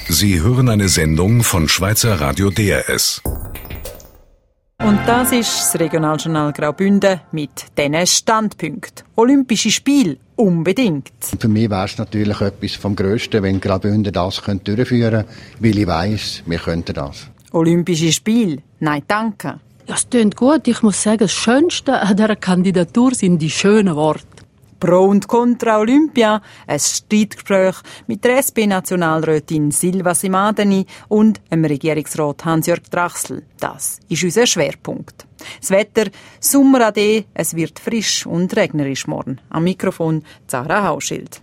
Sie hören eine Sendung von Schweizer Radio DRS. Und das ist das Regionaljournal Graubünden mit diesen Standpunkten. Olympische Spiele, unbedingt. Für mich wäre es natürlich etwas vom Grössten, wenn Graubünden das durchführen könnte, weil ich weiss, wir könnten das. Olympische Spiele? Nein, danke. Ja, es klingt gut. Ich muss sagen, das Schönste an dieser Kandidatur sind die schönen Worte. Pro und Contra Olympia, ein Streitgespräch mit der SP-Nationalrätin Silva Simadeni und dem Regierungsrat Hans-Jörg Trachsel. Das ist unser Schwerpunkt. Das Wetter, Sommerade, es wird frisch und regnerisch morgen. Am Mikrofon Zara Hauschild.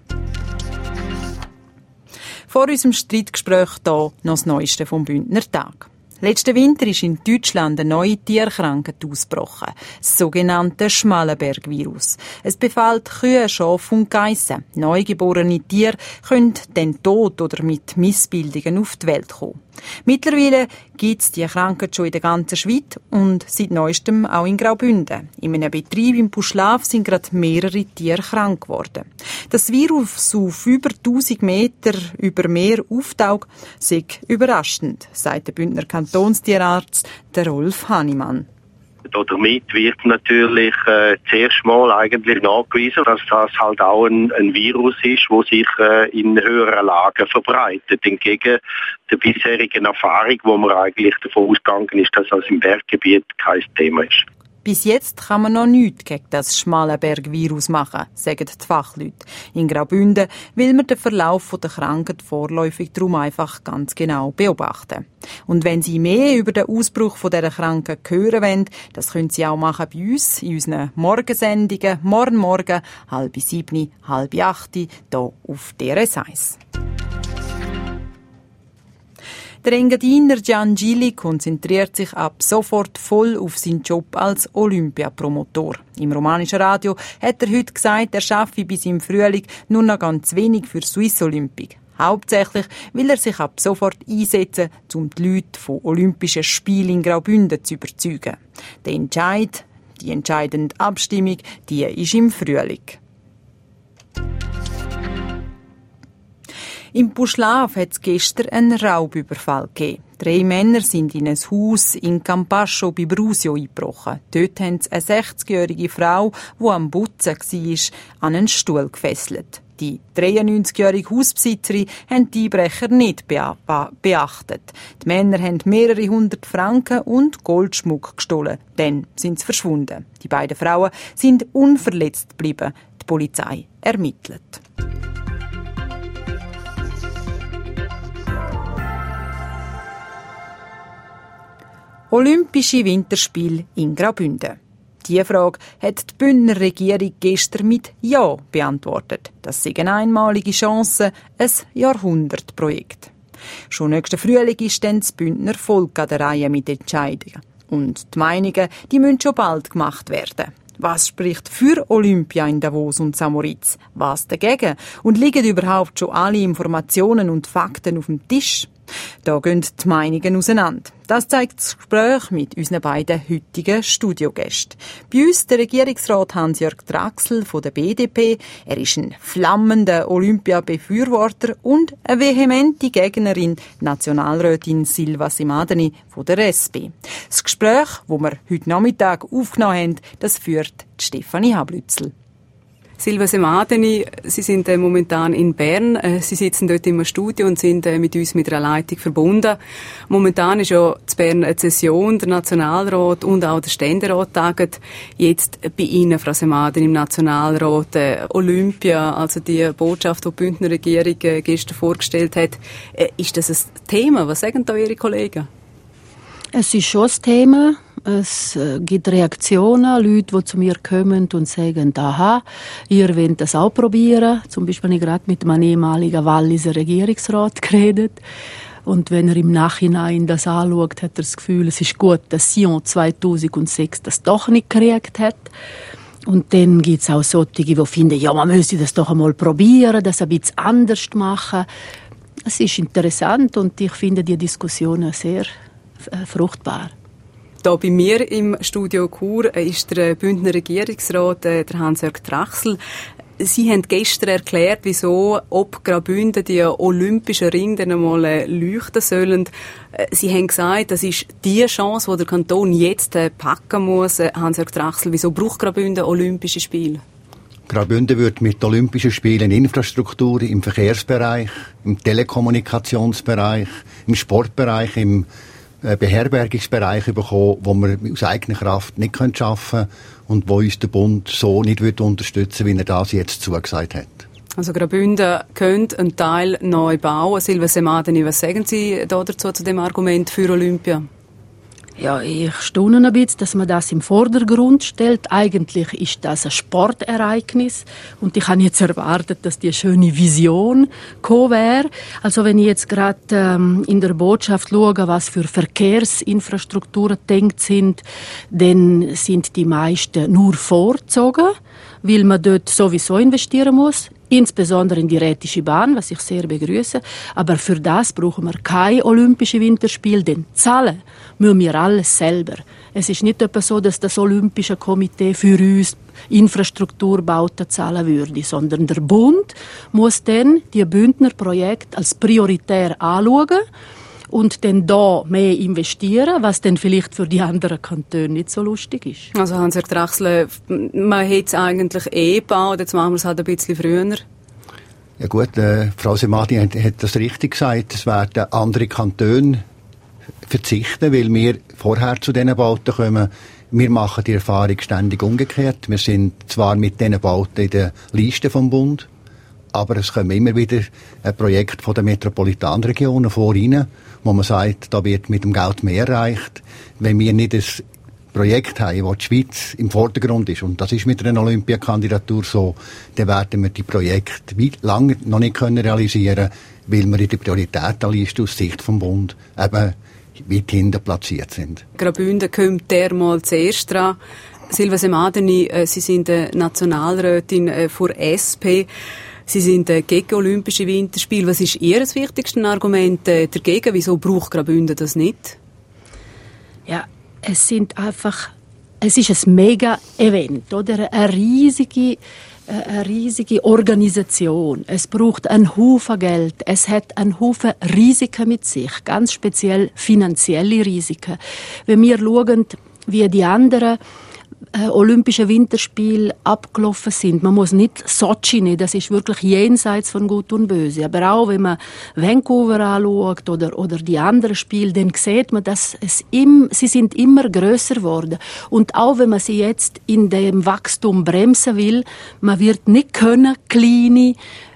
Vor unserem Streitgespräch hier noch das Neueste vom Bündner Tag. Letzten Winter ist in Deutschland eine neue Tierkrankheit ausgebrochen, das sogenannte Schmallenberg-Virus. Es befällt Kühe, Schafe und Geissen. Neugeborene Tiere können dann tot oder mit Missbildungen auf die Welt kommen. Mittlerweile gibt es die Krankheit schon in der ganzen Schweiz und seit neuestem auch in Graubünden. In einem Betrieb im Buschlaf sind gerade mehrere Tiere krank geworden. Das Virus auf über 1000 Meter über Meer auftaucht, sei überraschend, sagt der Bündner Kantonstierarzt der Rolf Hannemann. Damit wird natürlich zuerst mal eigentlich nachgewiesen, dass das halt auch ein Virus ist, das sich in höheren Lagen verbreitet. Entgegen der bisherigen Erfahrung, wo man eigentlich davon ausgegangen ist, dass das im Berggebiet kein Thema ist. Bis jetzt kann man noch nichts gegen das Schmallenberg-Virus machen, sagen die Fachleute. In Graubünden will man den Verlauf der Krankheit vorläufig darum einfach ganz genau beobachten. Und wenn Sie mehr über den Ausbruch dieser Krankheit hören wollen, das können Sie auch machen bei uns in unseren Morgensendungen, morgen 6:30, 7:30, hier auf DRS 1. Der Engadiner Gian Gili konzentriert sich ab sofort voll auf seinen Job als Olympiapromotor. Im romanischen Radio hat er heute gesagt, er schaffe bis im Frühling nur noch ganz wenig für Swiss Olympic. Hauptsächlich will er sich ab sofort einsetzen, um die Leute von Olympischen Spielen in Graubünden zu überzeugen. Der Entscheid, die entscheidende Abstimmung, die ist im Frühling. Im Buschlaf hat es gestern einen Raubüberfall gegeben. 3 Männer sind in ein Haus in Campascio bei Brusio eingebrochen. Dort haben sie eine 60-jährige Frau, die am Putzen war, an einen Stuhl gefesselt. Die 93-jährige Hausbesitzerin haben die Einbrecher nicht beachtet. Die Männer haben mehrere 100 Franken und Goldschmuck gestohlen. Dann sind sie verschwunden. Die beiden Frauen sind unverletzt geblieben. Die Polizei ermittelt. Olympische Winterspiele in Graubünden. Diese Frage hat die Bündner Regierung gestern mit Ja beantwortet. Das sei eine einmalige Chance, ein Jahrhundertprojekt. Schon nächsten Frühling ist dann das Bündner Volk an der Reihe mit Entscheidungen. Und die Meinungen, die müssen schon bald gemacht werden. Was spricht für Olympia in Davos und Samoritz? Was dagegen? Und liegen überhaupt schon alle Informationen und Fakten auf dem Tisch? Da gehen die Meinungen auseinander. Das zeigt das Gespräch mit unseren beiden heutigen Studiogästen. Bei uns der Regierungsrat Hans-Jörg Trachsel von der BDP. Er ist ein flammender Olympia-Befürworter und eine vehemente Gegnerin, Nationalrätin Silva Simadeni von der SP. Das Gespräch, das wir heute Nachmittag aufgenommen haben, das führt Stefanie Hablützel. Silva Simadeni, Sie sind momentan in Bern. Sie sitzen dort im Studio und sind mit uns mit einer Leitung verbunden. Momentan ist ja in Bern eine Session, der Nationalrat und auch der Ständerat tagen. Jetzt bei Ihnen, Frau Simadeni, im Nationalrat Olympia, also die Botschaft, die die Bündner Regierung gestern vorgestellt hat. Ist das ein Thema? Was sagen da Ihre Kollegen? Es ist schon ein Thema. Es gibt Reaktionen, Leute, die zu mir kommen und sagen, aha, ihr wollt das auch probieren. Zum Beispiel habe ich gerade mit einem ehemaligen Walliser Regierungsrat geredet. Und wenn er im Nachhinein das anschaut, hat er das Gefühl, es ist gut, dass Sion 2006 das doch nicht gekriegt hat. Und dann gibt es auch solche, die finden, ja, man müsste das doch einmal probieren, das ein bisschen anders machen. Es ist interessant und ich finde die Diskussionen sehr fruchtbar. Hier bei mir im Studio Chur ist der Bündner Regierungsrat, der Hans-Jörg Trachsel. Sie haben gestern erklärt, wieso ob Graubünden die Olympischen Ringe dann einmal leuchten sollen. Sie haben gesagt, das ist die Chance, die der Kanton jetzt packen muss. Hans-Jörg Trachsel, wieso braucht Graubünden Olympische Spiele? Graubünden wird mit Olympischen Spielen Infrastruktur im Verkehrsbereich, im Telekommunikationsbereich, im Sportbereich, im Beherbergungsbereich bekommen, wo wir aus eigener Kraft nicht schaffen können und wo uns der Bund so nicht unterstützen will, wie er das jetzt zugesagt hat. Also Graubünden könnte einen Teil neu bauen. Silva Semadeni, was sagen Sie dazu zu dem Argument für Olympia? Ja, ich staune ein bisschen, dass man das im Vordergrund stellt. Eigentlich ist das ein Sportereignis und ich habe jetzt erwartet, dass die schöne Vision gekommen wäre. Also wenn ich jetzt gerade in der Botschaft schaue, was für Verkehrsinfrastrukturen gedacht sind, dann sind die meisten nur vorgezogen, weil man dort sowieso investieren muss. Insbesondere in die Rätische Bahn, was ich sehr begrüße. Aber für das brauchen wir keine Olympische Winterspiele, denn zahlen müssen wir alles selber. Es ist nicht etwa so, dass das Olympische Komitee für uns Infrastrukturbauten zahlen würde, sondern der Bund muss dann die Bündner Projekte als prioritär anschauen und dann da mehr investieren, was dann vielleicht für die anderen Kantone nicht so lustig ist. Also Hans-Jörg Trachsel, man hätte es eigentlich gebaut, jetzt machen wir es halt ein bisschen früher. Ja gut, Frau Semadi hat das richtig gesagt, es werden andere Kantone verzichten, weil wir vorher zu diesen Bauten kommen. Wir machen die Erfahrung ständig umgekehrt. Wir sind zwar mit diesen Bauten in der Liste vom Bund, aber es kommen immer wieder ein Projekt von der Metropolitanregionen rein, wo man sagt, da wird mit dem Geld mehr erreicht. Wenn wir nicht ein Projekt haben, wo die Schweiz im Vordergrund ist, und das ist mit einer Olympiakandidatur so, dann werden wir die Projekte lange noch nicht realisieren können, weil wir in der Prioritätenliste aus Sicht vom Bund eben weit hinten platziert sind. Graubünden kommt dermal zuerst dran. Silva Semadeni, Sie sind Nationalrätin von SP. Sie sind gegen Olympische Winterspiele. Was ist Ihr wichtigstes Argument dagegen? Wieso braucht Graubünden das nicht? Ja, es ist ein Mega-Event, oder? Eine riesige Organisation. Es braucht einen Haufen Geld. Es hat einen Haufen Risiken mit sich. Ganz speziell finanzielle Risiken. Wenn wir schauen, wie die anderen Olympische Winterspiele abgelaufen sind. Man muss nicht Sochi nehmen, das ist wirklich jenseits von Gut und Böse. Aber auch wenn man Vancouver anschaut oder die anderen Spiele, dann sieht man, dass sie sind immer grösser geworden. Und auch wenn man sie jetzt in dem Wachstum bremsen will, man wird nicht können, kleine,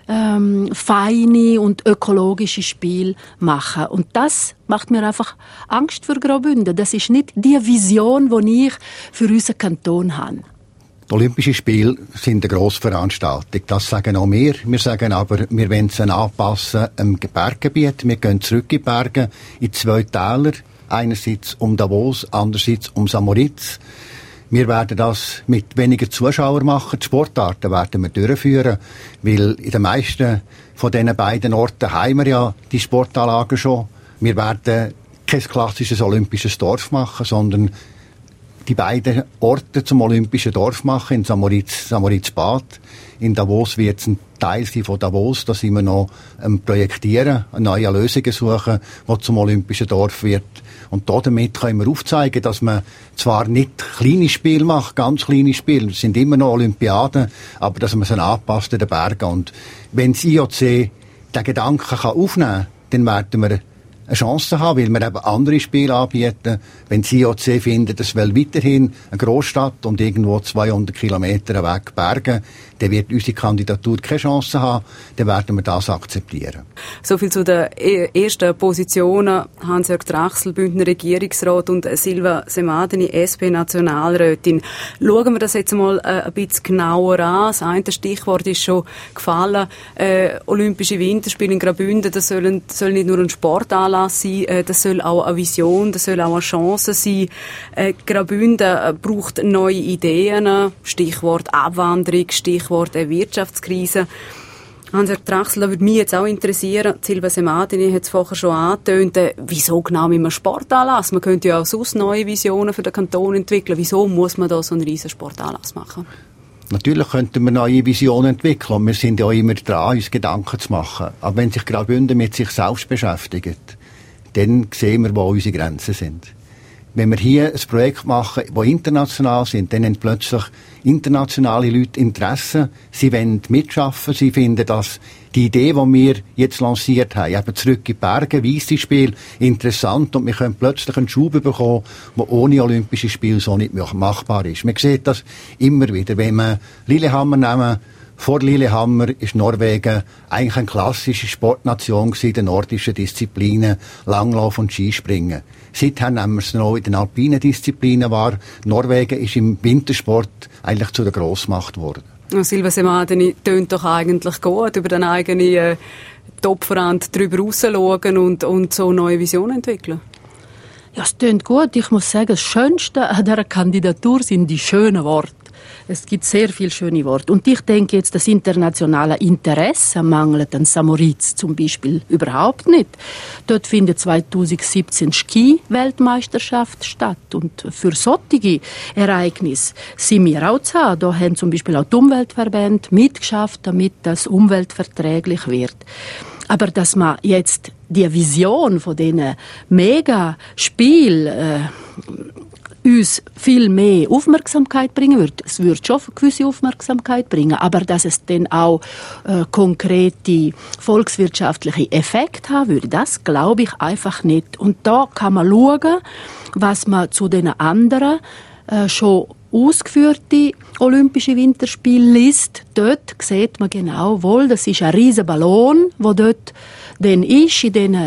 feine und ökologische Spiele machen. Und das macht mir einfach Angst für Graubünden. Das ist nicht die Vision, die ich für unseren Kanton habe. Die Olympischen Spiele sind eine Grossveranstaltung. Das sagen auch wir. Wir sagen aber, wir wollen sie anpassen am Berggebiet. Wir gehen zurück in die Berge, in 2 Täler. Einerseits um Davos, andererseits um St. Moritz. Wir werden das mit weniger Zuschauern machen. Die Sportarten werden wir durchführen, weil in den meisten von diesen beiden Orten haben wir ja die Sportanlagen schon. Wir werden kein klassisches olympisches Dorf machen, sondern die beiden Orte zum olympischen Dorf machen, in St. Moritz-Bad. In Davos wird es ein Teil sein von Davos, da sind wir noch am Projektieren, neue Lösungen suchen, die zum olympischen Dorf wird. Und damit können wir aufzeigen, dass man zwar nicht kleine Spiele macht, ganz kleine Spiele, es sind immer noch Olympiaden, aber dass man sie anpasst in den Bergen. Und wenn das IOC den Gedanken aufnehmen kann, dann werden wir eine Chance haben, weil wir eben andere Spiele anbieten. Wenn das IOC findet, es will weiterhin eine Großstadt und irgendwo 200 Kilometer weg Berge, dann wird unsere Kandidatur keine Chance haben, dann werden wir das akzeptieren. Soviel zu den ersten Positionen. Hans-Jörg Trachsel, Bündner Regierungsrat, und Silva Semadeni, SP-Nationalrätin. Schauen wir das jetzt mal ein bisschen genauer an. Das eine Stichwort ist schon gefallen. Olympische Winterspiele in Graubünden, das soll nicht nur ein Sportanlass sein, das soll auch eine Vision, das soll auch eine Chance sein. Graubünden braucht neue Ideen, Stichwort Abwanderung, Stichwort Wirtschaftskrise. Hans-Jörg Trachsel, da würde mich jetzt auch interessieren, Silva Semadeni hat es vorher schon angetönt, wieso genau mit einem Sportanlass? Man könnte ja auch sonst neue Visionen für den Kanton entwickeln. Wieso muss man da so einen riesen Sportanlass machen? Natürlich könnten wir neue Visionen entwickeln und wir sind ja auch immer dran, uns Gedanken zu machen. Aber wenn sich Graubünden mit sich selbst beschäftigt, dann sehen wir, wo unsere Grenzen sind. Wenn wir hier ein Projekt machen, das international sind, dann haben plötzlich internationale Leute Interesse. Sie wollen mitschaffen. Sie finden, dass die Idee, die wir jetzt lanciert haben, eben zurück in die Berge, Weissenspiel, interessant. Und wir können plötzlich einen Schub bekommen, der ohne Olympische Spiele so nicht machbar ist. Man sieht das immer wieder. Wenn wir Lillehammer nehmen, vor Lillehammer ist Norwegen eigentlich eine klassische Sportnation gewesen, der nordischen Disziplinen, Langlauf und Skispringen. Seither nehmen wir es noch in den alpinen Disziplinen wahr. Norwegen ist im Wintersport eigentlich zu der Grossmacht geworden. Silva Semadeni tönt doch eigentlich gut, über den eigenen Topfrand drüber rausschauen und so neue Visionen entwickeln. Ja, es tönt gut. Ich muss sagen, das Schönste an dieser Kandidatur sind die schönen Worte. Es gibt sehr viele schöne Worte. Und ich denke jetzt, das internationale Interesse mangelt an Samoritz zum Beispiel überhaupt nicht. Dort findet 2017 Ski-Weltmeisterschaft statt. Und für solche Ereignisse sind wir auch zu haben. Da haben zum Beispiel auch die Umweltverbände mitgeschafft, damit das umweltverträglich wird. Aber dass man jetzt die Vision von diesen Mega-Spielen uns viel mehr Aufmerksamkeit bringen würde. Es würde schon eine gewisse Aufmerksamkeit bringen, aber dass es dann auch konkrete volkswirtschaftliche Effekte haben würde, das glaube ich einfach nicht. Und da kann man schauen, was man zu den anderen schon ausgeführte Olympische Winterspiele liest. Dort sieht man genau wohl, das ist ein riesen Ballon, der dort dann ist in diesen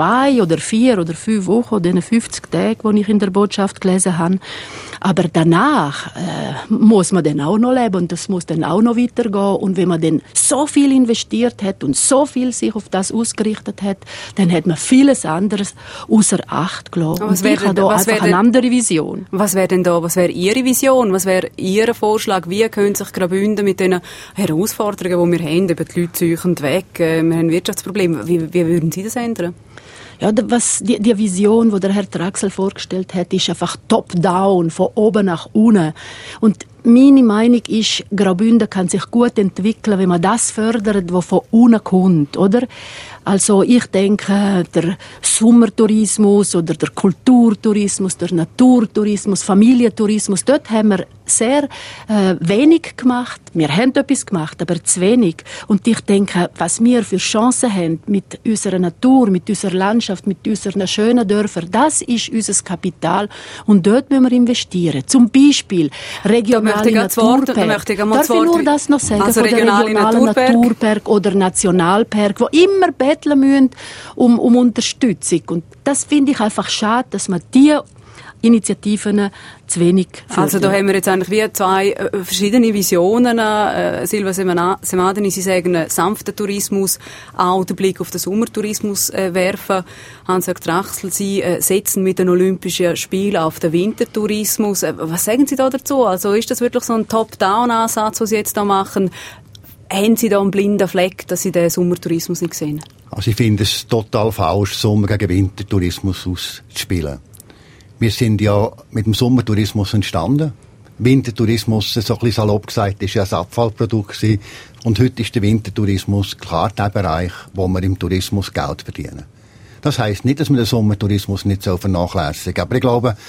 2 oder 4 oder 5 Wochen, in diesen 50 Tagen, die ich in der Botschaft gelesen habe. Aber danach muss man dann auch noch leben und das muss dann auch noch weitergehen. Und wenn man dann so viel investiert hat und so viel sich auf das ausgerichtet hat, dann hat man vieles anderes außer Acht gelassen. Und ich habe da einfach eine andere Vision. Was wäre denn da? Was wäre Ihre Vision? Was wäre Ihr Vorschlag? Wie können sich Graubünden mit den Herausforderungen, die wir haben, eben die Leute suchen weg, wir haben Wirtschaftsprobleme, wie würden Sie das ändern? Ja, die Vision, die der Herr Traxel vorgestellt hat, ist einfach top-down, von oben nach unten. Und meine Meinung ist, Graubünden kann sich gut entwickeln, wenn man das fördert, was von unten kommt, oder? Also ich denke, der Sommertourismus oder der Kulturtourismus, der Naturtourismus, Familientourismus, dort haben wir sehr wenig gemacht. Wir haben etwas gemacht, aber zu wenig. Und ich denke, was wir für Chancen haben mit unserer Natur, mit unserer Landschaft, mit unseren schönen Dörfern, das ist unser Kapital. Und dort müssen wir investieren. Zum Beispiel regionale Naturpark. Darf ich nur das noch sagen? Also von der regionalen Naturpark oder Nationalpark, wo immer betteln müssen um Unterstützung. Und das finde ich einfach schade, dass man die Initiativen zu wenig fördern. Also da haben wir jetzt eigentlich wie 2 verschiedene Visionen. Silva Semadeni, Sie sagen, sanfter Tourismus, auch den Blick auf den Sommertourismus werfen. Hans-Jörg Traxel, Sie setzen mit den Olympischen Spielen auf den Wintertourismus. Was sagen Sie da dazu? Also ist das wirklich so ein Top-Down-Ansatz, den Sie jetzt da machen? Haben Sie da einen blinden Fleck, dass Sie den Sommertourismus nicht sehen? Also ich finde es total falsch, Sommer gegen Wintertourismus auszuspielen. Wir sind ja mit dem Sommertourismus entstanden. Wintertourismus, so ein bisschen salopp gesagt, ist ja ein Abfallprodukt gewesen. Und heute ist der Wintertourismus klar der Bereich, wo wir im Tourismus Geld verdienen. Das heisst nicht, dass man den Sommertourismus nicht vernachlässigen soll. Aber ich glaube,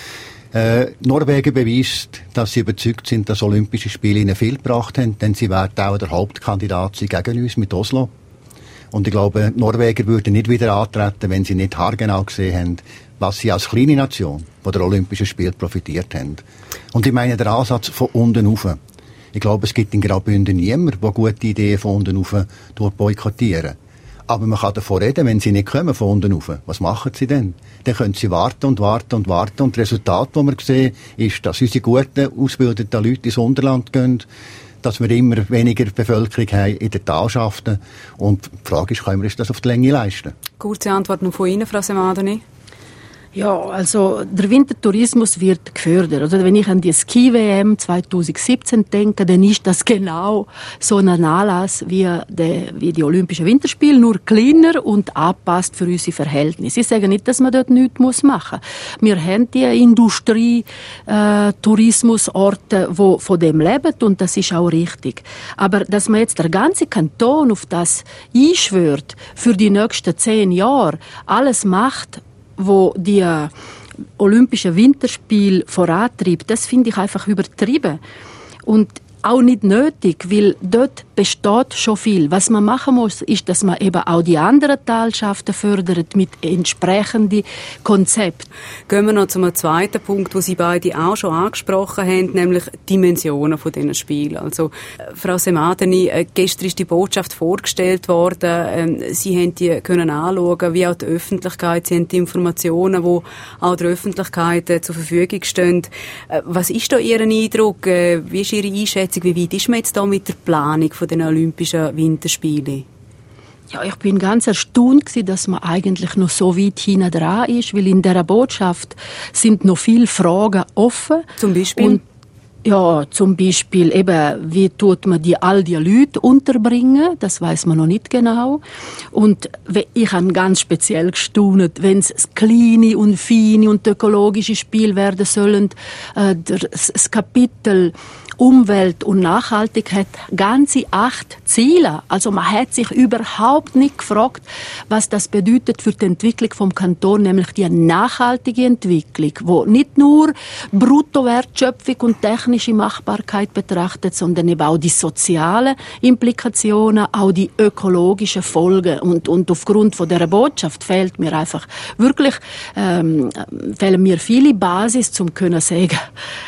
Norwegen beweist, dass sie überzeugt sind, dass Olympische Spiele ihnen viel gebracht haben, denn sie werden auch der Hauptkandidat sein gegen uns mit Oslo. Und ich glaube, die Norweger würden nicht wieder antreten, wenn sie nicht haargenau gesehen haben, was sie als kleine Nation von der Olympischen Spiele profitiert haben. Und ich meine, der Ansatz von unten rauf. Ich glaube, es gibt in Graubünden niemanden, der gute Ideen von unten rauf boykottieren. Aber man kann davon reden, wenn sie nicht kommen von unten rauf. Was machen sie denn? Dann können sie warten und warten und warten. Und das Resultat, das wir sehen, ist, dass unsere guten, ausgebildeten Leute ins Unterland gehen, dass wir immer weniger Bevölkerung haben in den Talschaften. Und die Frage ist, können wir uns das auf die Länge leisten? Kurze Antwort noch von Ihnen, Frau Semadeni. Ja, also der Wintertourismus wird gefördert. Oder wenn ich an die Ski-WM 2017 denke, dann ist das genau so ein Anlass wie die Olympischen Winterspiele, nur kleiner und angepasst für unsere Verhältnisse. Ich sage nicht, dass man dort nichts machen muss. Wir haben die Industrie-Tourismusorte, die von dem leben, und das ist auch richtig. Aber dass man jetzt der ganze Kanton auf das einschwört, für die nächsten 10 Jahre alles macht, wo die Olympischen Winterspiele vorantreibt, das finde ich einfach übertrieben. Und auch nicht nötig, weil dort besteht schon viel. Was man machen muss, ist, dass man eben auch die anderen Talschaften fördert mit entsprechenden Konzepten. Gehen wir noch zu einem zweiten Punkt, den Sie beide auch schon angesprochen haben, nämlich Dimensionen von diesen Spielen. Also, Frau Semadeni, gestern ist die Botschaft vorgestellt worden. Sie haben die können anschauen, wie auch die Öffentlichkeit. Sie haben die Informationen, die auch der Öffentlichkeit zur Verfügung stehen. Was ist da Ihr Eindruck? Wie ist Ihre Einschätzung? Wie weit ist man jetzt da mit der Planung von den Olympischen Winterspielen? Ja, ich bin ganz erstaunt gewesen, dass man eigentlich noch so weit hinten dran ist, weil in dieser Botschaft sind noch viele Fragen offen. Zum Beispiel? Und ja, zum Beispiel eben, wie tut man all die Leute unterbringen? Das weiß man noch nicht genau. Und ich habe ganz speziell gestaunt, wenn es kleine und feine und ökologische Spiele werden sollen. Das Kapitel Umwelt und Nachhaltigkeit ganze 8 Ziele. Also man hat sich überhaupt nicht gefragt, was das bedeutet für die Entwicklung vom Kanton, nämlich die nachhaltige Entwicklung, wo nicht nur Bruttowertschöpfung und technische Machbarkeit betrachtet, sondern eben auch die sozialen Implikationen, auch die ökologischen Folgen. Und aufgrund von dieser Botschaft fehlt mir einfach wirklich fehlen mir viele Basis, um können sagen,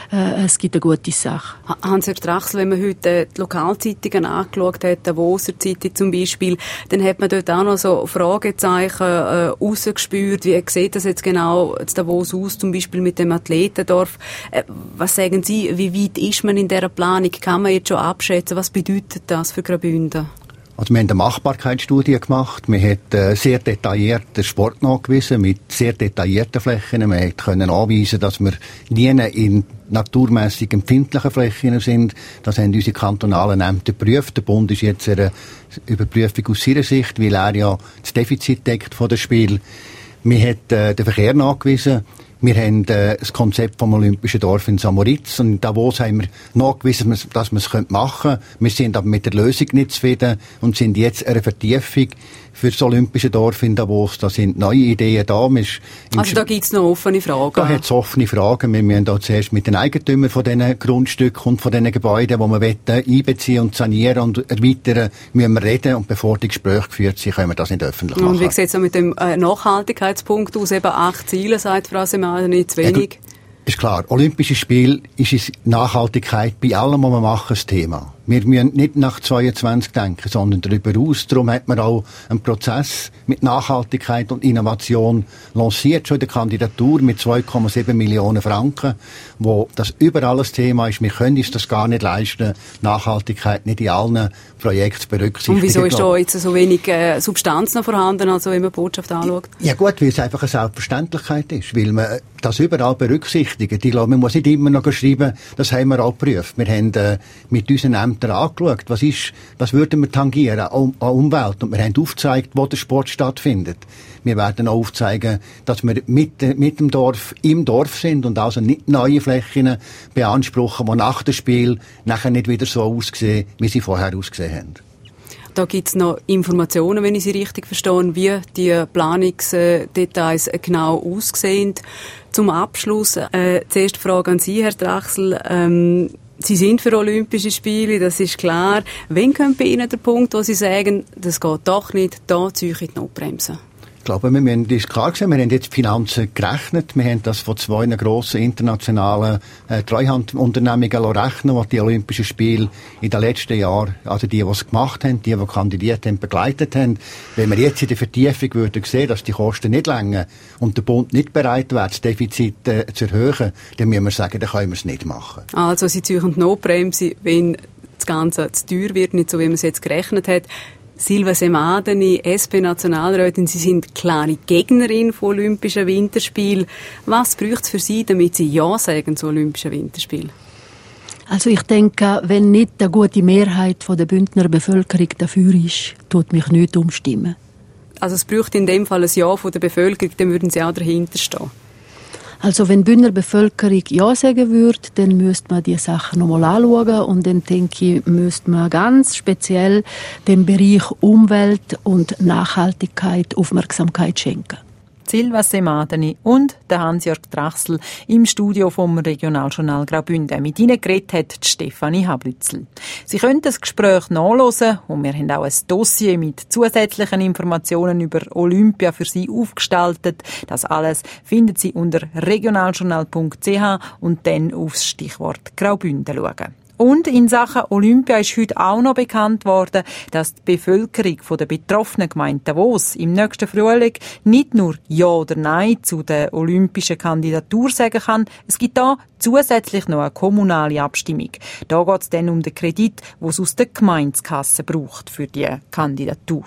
es gibt eine gute Sache. Hans-Jörg Trachsel, wenn man heute die Lokalzeitungen angeschaut hat, die Davoser Zeitung zum Beispiel, dann hat man dort auch noch so Fragezeichen rausgespürt. Wie sieht das jetzt genau in Davos aus, zum Beispiel mit dem Athletendorf? Was sagen Sie, wie weit ist man in dieser Planung? Kann man jetzt schon abschätzen, was bedeutet das für Graubünden? Also wir haben eine Machbarkeitsstudie gemacht. Wir haben sehr detaillierten Sport nachgewiesen, mit sehr detaillierten Flächen. Wir können anweisen, dass wir nie in naturmässig empfindlichen Flächen sind. Das haben unsere kantonalen Ämter geprüft. Der Bund ist jetzt eine Überprüfung aus seiner Sicht, weil er ja das Defizit deckt von dem Spiel. Wir haben den Verkehr nachgewiesen. Wir haben das Konzept vom Olympischen Dorf in Samoritz und in Davos haben wir nachgewiesen, dass wir es machen können. Wir sind aber mit der Lösung nicht zufrieden und sind jetzt eine Vertiefung für das Olympische Dorf in Davos. Da sind neue Ideen da. Also da gibt es noch offene Fragen? Da hat es offene Fragen. Wir müssen da zuerst mit den Eigentümern von diesen Grundstücken und von diesen Gebäuden, die wir einbeziehen und sanieren und erweitern, müssen wir reden. Und bevor die Gespräche geführt sind, können wir das nicht öffentlich machen. Und wie sieht es mit dem Nachhaltigkeitspunkt aus? Eben 8 Ziele, sagt Frau Semadeni, zu wenig? Ja, ist klar, Olympische Spiele ist Nachhaltigkeit bei allem, was wir machen, das Thema. Wir müssen nicht nach 22 denken, sondern darüber aus. Darum hat man auch einen Prozess mit Nachhaltigkeit und Innovation lanciert, schon in der Kandidatur mit 2,7 Millionen Franken, wo das überall ein Thema ist. Wir können uns das gar nicht leisten, Nachhaltigkeit nicht in allen Projekten zu berücksichtigen. Und wieso ist da jetzt so wenig Substanz noch vorhanden, also wenn man die Botschaft anschaut? Ja gut, weil es einfach eine Selbstverständlichkeit ist, weil man das überall berücksichtigt. Ich glaube, man muss nicht immer noch schreiben, das haben wir auch geprüft. Wir haben mit unseren Ämtern angeschaut, was würden wir tangieren an Umwelt. Und wir haben aufgezeigt, wo der Sport stattfindet. Wir werden auch aufzeigen, dass wir mit dem Dorf im Dorf sind und also nicht neue Flächen beanspruchen, die nach dem Spiel nachher nicht wieder so aussehen, wie sie vorher ausgesehen haben. Da gibt es noch Informationen, wenn ich Sie richtig verstehe, wie die Planungsdetails genau aussehen. Zum Abschluss, zuerst Frage an Sie, Herr Trachsel. Sie sind für Olympische Spiele, das ist klar. Wann kommt bei Ihnen der Punkt, wo Sie sagen, das geht doch nicht, da ziehe ich die Notbremse? Ich glaube, das ist klar gewesen. Wir haben jetzt die Finanzen gerechnet. Wir haben das von 2 grossen internationalen Treuhandunternehmungen rechnen, die Olympischen Spiele in den letzten Jahren, also die es gemacht haben, die kandidiert haben, begleitet haben. Wenn wir jetzt in der Vertiefung würden sehen, dass die Kosten nicht länger und der Bund nicht bereit wäre, das Defizit zu erhöhen, dann müssen wir sagen, dann können wir es nicht machen. Also Sie ziehen die Notbremse, wenn das Ganze zu teuer wird, nicht so, wie man es jetzt gerechnet hat. Silva Semadeni, SP-Nationalrätin, Sie sind klare Gegnerin von Olympischen Winterspielen. Was braucht es für Sie, damit Sie Ja sagen zu Olympischen Winterspielen? Also ich denke, wenn nicht eine gute Mehrheit der Bündner Bevölkerung dafür ist, tut mich nicht umstimmen. Also es braucht in dem Fall ein Ja von der Bevölkerung, dann würden Sie auch dahinter stehen? Also wenn die Bündner Bevölkerung Ja sagen würde, dann müsste man die Sachen nochmal anschauen und dann denke ich, müsste man ganz speziell dem Bereich Umwelt und Nachhaltigkeit Aufmerksamkeit schenken. Silva Semadeni und der Hans-Jörg Trachsel im Studio vom Regionaljournal Graubünden. Mit ihnen geredet hat Stefanie Hablützel. Sie können das Gespräch nachhören und wir haben auch ein Dossier mit zusätzlichen Informationen über Olympia für Sie aufgestaltet. Das alles finden Sie unter regionaljournal.ch und dann aufs Stichwort Graubünden schauen. Und in Sachen Olympia ist heute auch noch bekannt worden, dass die Bevölkerung von der betroffenen Gemeinde Davos im nächsten Frühling nicht nur Ja oder Nein zu der olympischen Kandidatur sagen kann, es gibt da zusätzlich noch eine kommunale Abstimmung. Da geht es dann um den Kredit, den es aus der Gemeindekasse braucht für die Kandidatur.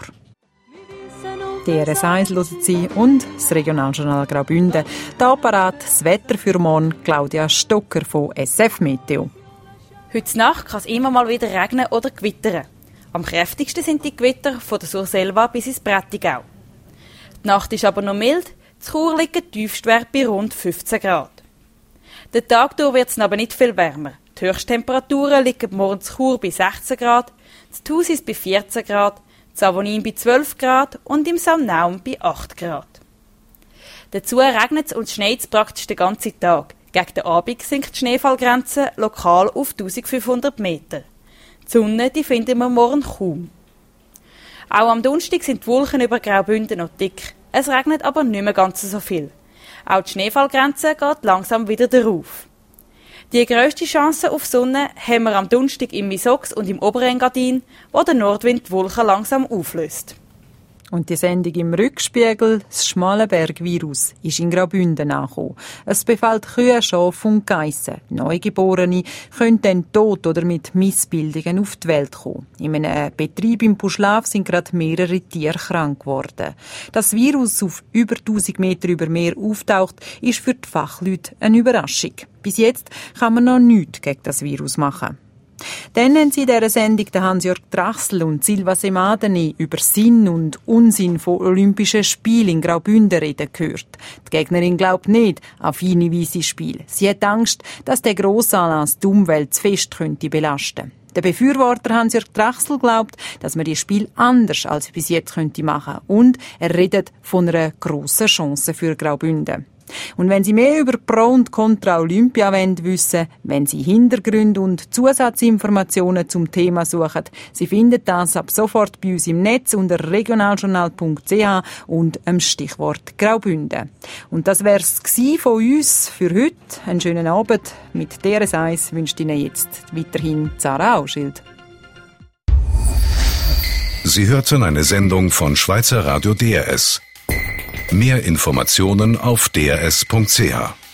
DRS1 hören Sie und das Regionaljournal Graubünden. Da parat das Wetter für morgen, Claudia Stocker von SF Meteo. Heute Nacht kann es immer mal wieder regnen oder gewittern. Am kräftigsten sind die Gewitter von der Surselva bis ins Prättigau. Die Nacht ist aber noch mild, zu Chur liegt der Tiefstwert bei rund 15 Grad. Den Tag durch wird es aber nicht viel wärmer. Die Höchsttemperaturen liegen morgen zu Chur bei 16 Grad, zu Thusis bei 14 Grad, zu Avonin bei 12 Grad und im Samnaum bei 8 Grad. Dazu regnet es und schneit es praktisch den ganzen Tag. Gegen den Abend sinkt die Schneefallgrenze lokal auf 1500 Meter. Die Sonne die finden wir morgen kaum. Auch am Donnerstag sind die Wolken über Graubünden noch dick. Es regnet aber nicht mehr ganz so viel. Auch die Schneefallgrenze geht langsam wieder darauf. Die grösste Chance auf Sonne haben wir am Donnerstag im Misox und im Oberengadin, wo der Nordwind die Wolken langsam auflöst. Und die Sendung im Rückspiegel, das Schmalenberg-Virus, ist in Graubünden angekommen. Es befällt Kühe, Schafe und Geissen. Neugeborene können dann tot oder mit Missbildungen auf die Welt kommen. In einem Betrieb im Buschlaf sind gerade mehrere Tiere krank geworden. Dass das Virus auf über 1000 Meter über Meer auftaucht, ist für die Fachleute eine Überraschung. Bis jetzt kann man noch nichts gegen das Virus machen. Dann haben Sie in dieser Sendung den Hans-Jörg Trachsel und Silva Semadeni über Sinn und Unsinn von Olympischen Spielen in Graubünden reden gehört. Die Gegnerin glaubt nicht an feine weisse Spiele. Sie hat Angst, dass der Grossanlass die Umwelt zu fest könnte belasten. Der Befürworter Hans-Jörg Trachsel glaubt, dass man die Spiele anders als bis jetzt könnte machen. Und er redet von einer grossen Chance für Graubünden. Und wenn Sie mehr über Pro und Contra Olympia wissen, wenn Sie Hintergründe und Zusatzinformationen zum Thema suchen, Sie finden das ab sofort bei uns im Netz unter regionaljournal.ch und am Stichwort Graubünden. Und das wär's von uns für heute. Einen schönen Abend. Mit DRS1 wünscht Ihnen jetzt weiterhin Zara Auschild. Sie hörten eine Sendung von Schweizer Radio DRS. Mehr Informationen auf drs.ch.